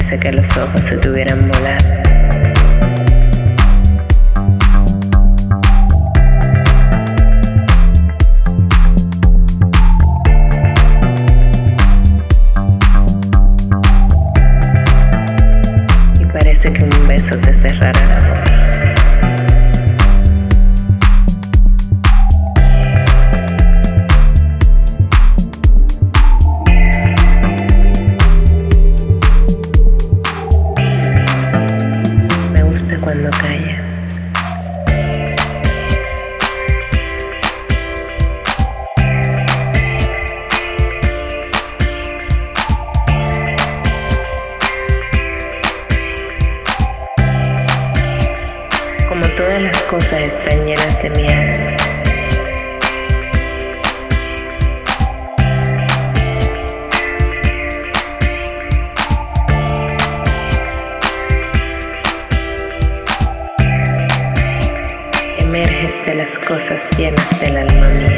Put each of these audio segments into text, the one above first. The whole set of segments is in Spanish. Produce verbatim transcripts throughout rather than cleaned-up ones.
Parece que los ojos se tuvieran volar. Y parece que un beso te cerrará la boca. Cuando callas, como todas las cosas están llenas de miel, emerges de las cosas llenas del alma mía.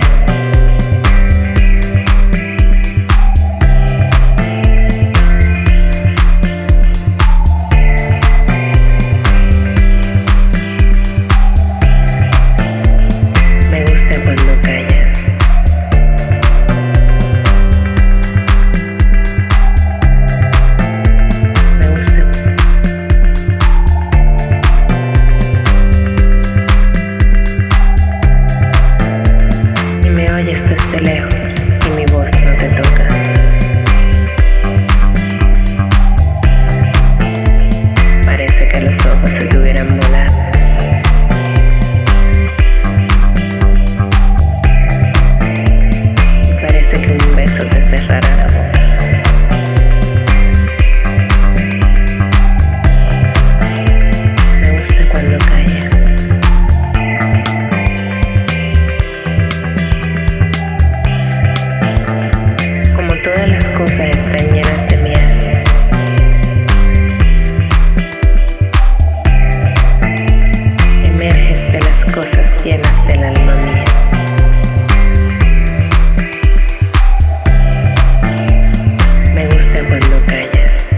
Me gusta cuando callas. Me gusta. Desde lejos y mi voz no te toca. Parece que los ojos se tuvieran volar. Y parece que un beso te cerrará la boca. Me gusta cuando callas. Todas las cosas están llenas de miel. Emerges de las cosas llenas del alma mía. Me gusta cuando callas.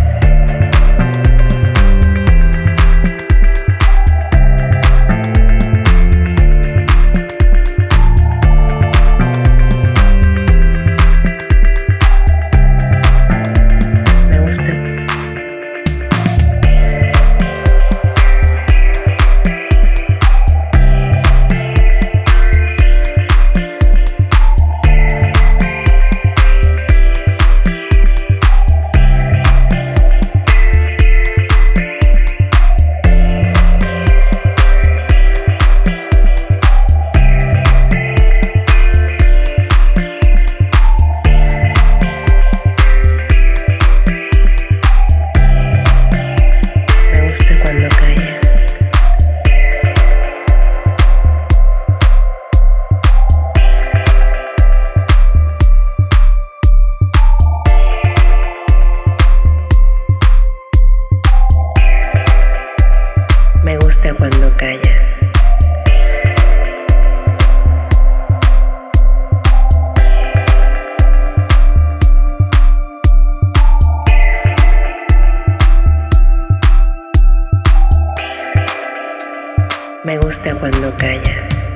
Cuando callas, me gusta cuando callas. Me gusta cuando callas.